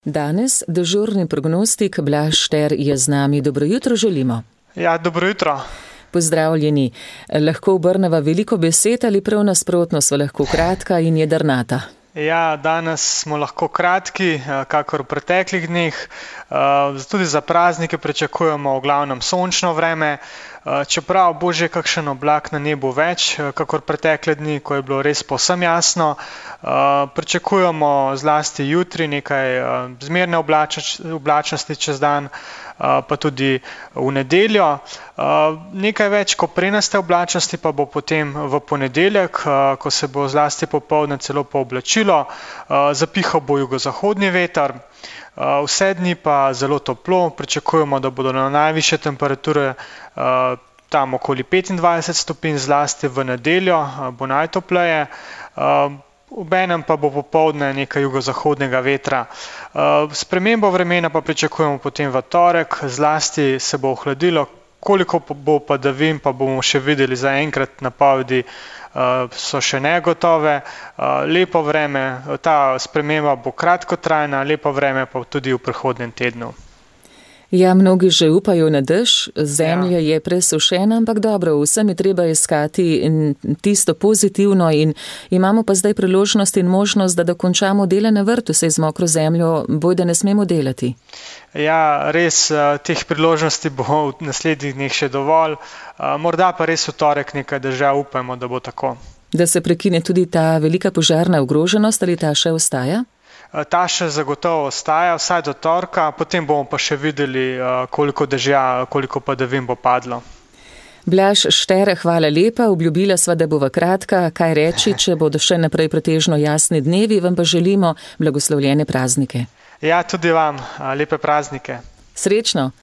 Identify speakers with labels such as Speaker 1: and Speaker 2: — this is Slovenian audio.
Speaker 1: Danes dežurni prognostik Blaž Šter je z nami. Dobro jutro želimo.
Speaker 2: Ja, dobro jutro.
Speaker 1: Pozdravljeni. Lahko obrneva veliko besed ali prav nasprotno sva lahko kratka in jedrnata?
Speaker 2: Ja, danes smo lahko kratki, kakor v preteklih dneh. Tudi za praznike pričakujemo v glavnem sončno vreme. Čeprav bo že kakšen oblak na nebu več, kakor pretekle dni, ko je bilo res povsem jasno. Pričakujemo zlasti jutri nekaj zmerne oblačnosti čez dan, pa tudi v nedeljo. Nekaj več koprenaste oblačnosti pa bo potem v ponedeljek, ko se bo zlasti popoldne celo pooblačilo. Zapihal bo jugozahodni veter. Vse dni pa zelo toplo, pričakujemo, da bodo na najvišje temperature tam okoli 25 stopinj, zlasti v nedeljo bo najtopleje. Obenem pa bo popoldne nekaj jugozahodnega vetra. Spremembo vremena pa pričakujemo potem v torek, zlasti se bo ohladilo. Koliko bo padavin, pa bomo še videli. Zaenkrat napovedi so še negotove. Lepo vreme, ta sprememba bo kratkotrajna, lepo vreme pa tudi v prihodnjem tednu.
Speaker 1: Ja, mnogi že upajo na dež, zemlja je presušena, ampak dobro, vsem je treba iskati tisto pozitivno in imamo pa zdaj priložnost in možnost, da dokončamo dela na vrtu, saj z mokro zemljo bojda ne smemo delati.
Speaker 2: Ja, res, teh priložnosti bo v naslednjih dneh še dovolj, morda pa res v torek nekaj dežja, upajmo, da bo tako.
Speaker 1: Da se prekine tudi ta velika požarna ogroženost ali ta še ostaja?
Speaker 2: Ta še zagotovo ostaja, vsaj do torka, potem bomo pa še videli, koliko dežja, koliko padavin bo padlo.
Speaker 1: Blaž Šter, hvala lepa, obljubila sva, da bova kratka. Kaj reči, če bodo še naprej pretežno jasni dnevi, vam pa želimo blagoslovljene praznike.
Speaker 2: Ja, tudi vam, lepe praznike.
Speaker 1: Srečno.